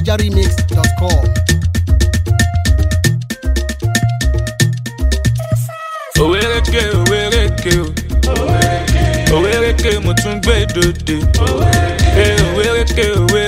nigeremix.com. Owereke, Owereke, mo tún gbé dòde. Owereke,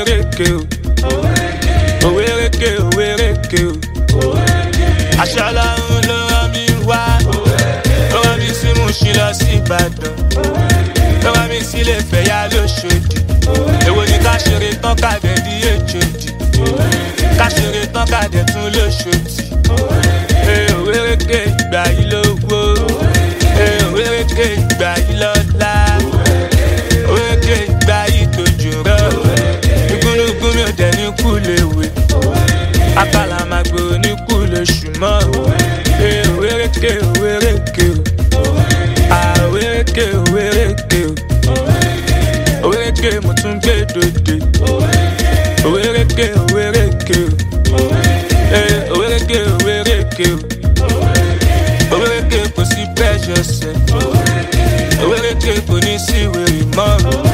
Owereke. Aṣọ́lá ń lọ rán mi wá. Ó rán mi sí Mùṣín lọ sí Ìbàdàn. Ó rán mi sílé Ìfẹ̀yà l'Óṣòdì. Èwo ni ká ṣeré tán ká dẹ̀ di Èjòdì. Ká ṣeré tán ká dẹ̀ tún l'Óṣòdì. Owereke ìgbà yìí lówó. Owereke ìgbà yìí lọ́lá. Owereke ìgbà yìí tójú rọ̀. Igúnnugún mi ò dẹ̀ ní kú léwe. Àkàlà máa gbòòrò ní kú lóṣù mọ́. Owereke. Owereke mo tún gbé dòde. Owereke. Owereke kò sí pressure sẹ́. Owereke kò ní sí wèrè mọ́.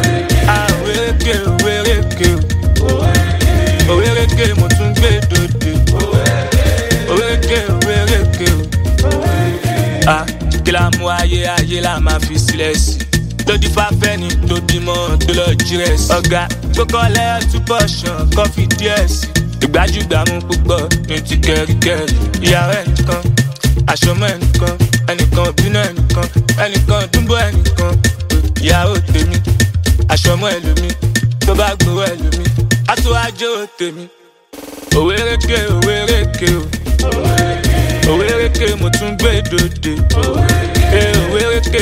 Owereke mo tún gbé dòde. Owereke. Kí la mú ayé la máa fi sílẹ̀ sí. Lódì fáfẹ́ ni tó bímọ tó lọ jírẹ̀sì. Ọ̀gá tó kọ́lẹ́ túbọ̀ ṣàn kọ́fì díẹ̀ sí. Ìgbájúgbàmú púpọ̀ ní ti kẹ́ríkẹ́rí. Ìyàwó ẹnìkan, àṣọmọ ẹnìkan bínú ẹnìkan dúnbọ̀ ẹnìkan. Ìyàwó tèmi, àṣọmọ ẹlòmí, tó bá gbowó ẹlòmí, á tó ajó tèmi. Owereke. Owereke mo tún gbé dòde. Owereke.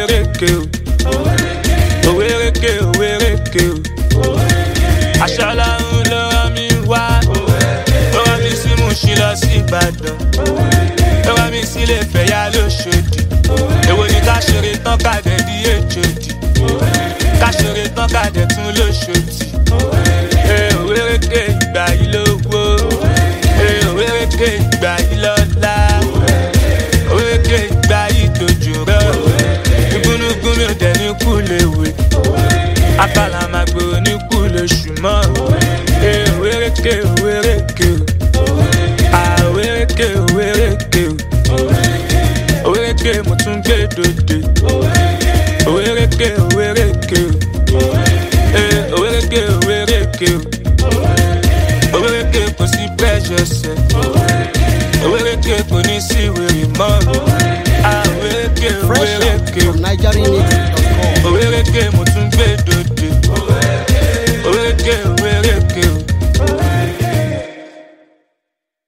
Aṣọ́lá ń lọ rán mi wá. Ó rán mi sí Mùṣín lọ sí Ìbàdàn. Ó rán mi sílé Ìfẹ̀yà l'Óṣòdì. Èwo ni ká ṣeré tán ká dẹ̀ di Èjòdì. Ká ṣeré tán ká dẹ̀ tún l'Óṣòdì. Owereke ìgbà yìí lówó. Owereke ìgbà yìí lọ́lá. Owereke ìgbà yìí tójú rọ̀. Igúnnugún mi ò dẹ̀ ní kú léwe. Àkàlà máa gbòòrò ní kú lóṣù mọ́. Owereke. Owereke mo tún gbé dòde. Owereke. Owereke kò sí pressure sẹ́. Owereke kò ní sí wèrè mọ́. Fresh out from nigeremix.com. Owereke mo